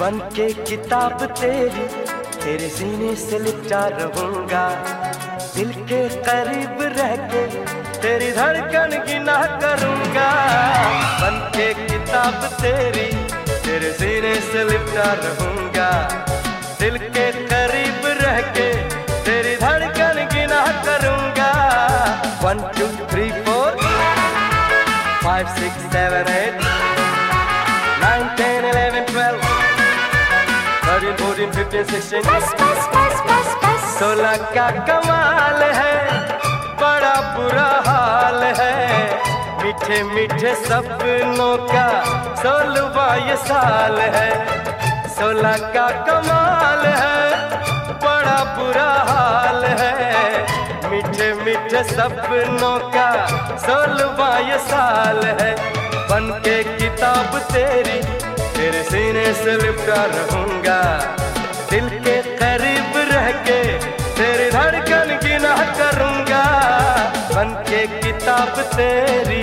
बन के किताब तेरी तेरे सीने से लिपटा रहूंगा, दिल के करीब रह के तेरी धड़कन गिना करूंगा। बन के किताब तेरी तेरे सीने से लिपटा रहूंगा, दिल के करीब रह के तेरी धड़कन गिना करूंगा। 1 2 3 4 5 6 7 8 9 10 11 12 13 14 15 16 बस बस बस बस बस 16 का कमाल है, बड़ा बुरा हाल है। मीठे मीठे सपनों का 16वां ये साल है। 16 का कमाल है, बड़ा बुरा हाल है। मीठे मीठे सपनों का 16वां ये साल है। बन के किताब तेरी तेरे सीने से लिपटा रहूंगा, दिल के करीब रह के तेरी धड़कन गिना करूंगा। बन के किताब तेरी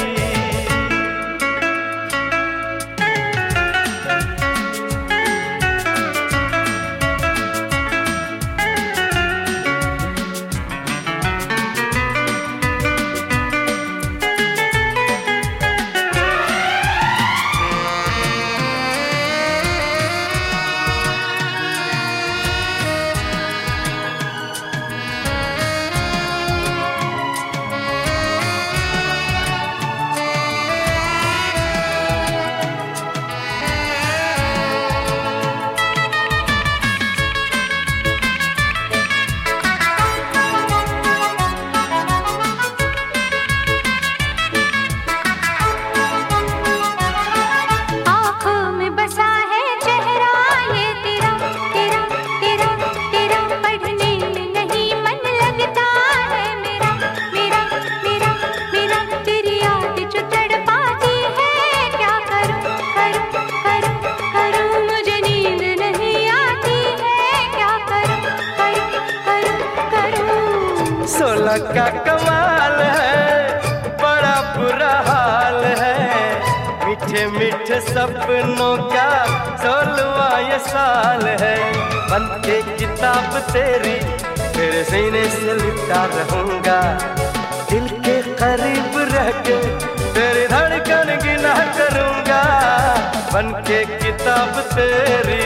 का कमाल है, बड़ा बुरा हाल है। मीठे मीठे सपनों का 16वां ये साल है। बन के किताब तेरी तेरे सीने से लिपटा रहूंगा, दिल के करीब रह के तेरी धड़कन गिना करूंगा। बन के किताब तेरी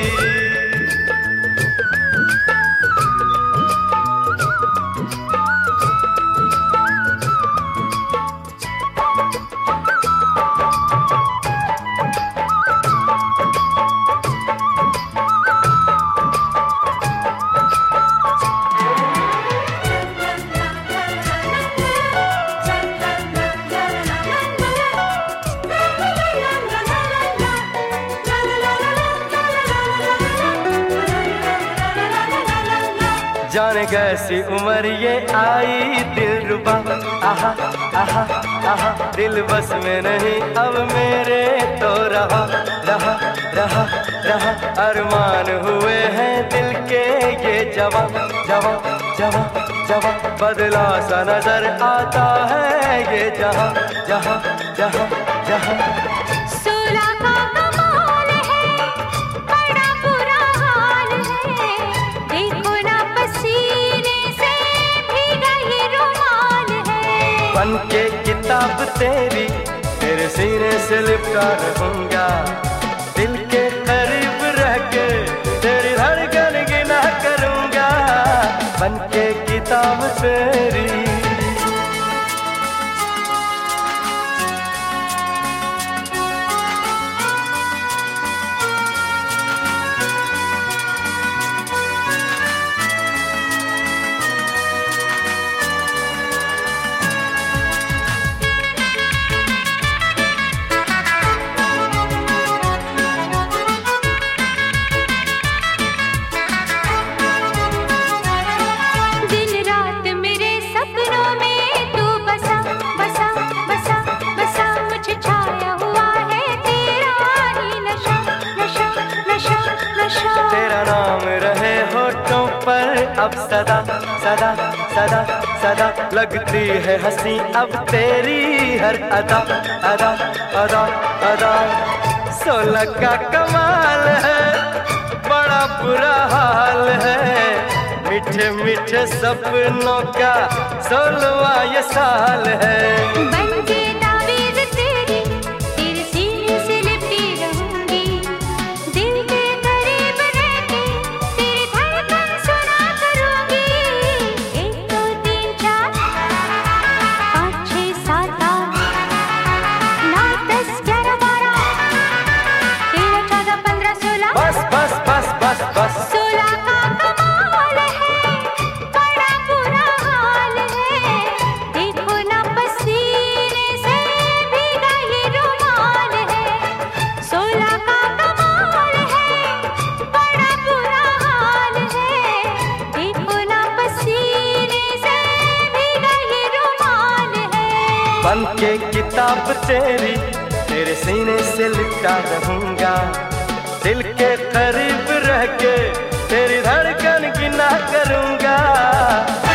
जाने कैसी उम्र ये आई दिलरुबा, आहा आहा आहा। दिल बस में नहीं अब मेरे तो रहा रहा रहा रहा। अरमान हुए हैं दिल के ये जवा जवा जवा जवा। बदला सा नजर आता है ये जहां जहां जहां जहां। 16 का कमाल है, बड़ा बुरा हाल है। देखो ना पसीने से भीगा ये रुमाल है। बन के किताब तेरी तेरे सीने से लिपटा रहूंगा, दिल के करीब रह के तेरी धड़कन गिना करूंगा। बन के किताब तेरी अब सदा सदा सदा सदा। लगती है हंसी अब तेरी हर अदा अदा अदा अदा। 16 का कमाल है, बड़ा बुरा हाल है। मीठे मीठे सपनों का 16वां ये साल है। बन के ताबीज़ तेरी, तेरे सीने से लिपटी रहूंगी। दिल के करीब रह के तेरी धड़कन सुना करूंगी। 1 2 3 4 5 6 7 8 9 10 11 12 13 14 15 16 बस बस बस बस बस 16 का कमाल है, बड़ा बुरा हाल है। देखो ना पसीने से भीगा ये रुमाल है। 16 का कमाल है, बड़ा बुरा हाल है। देखो ना पसीने से भीगा ये रुमाल है। बन के किताब तेरी, तेरे सीने से लिपटा रहूंगा। दिल के करीब रह के तेरी धड़कन गिना करूंगा।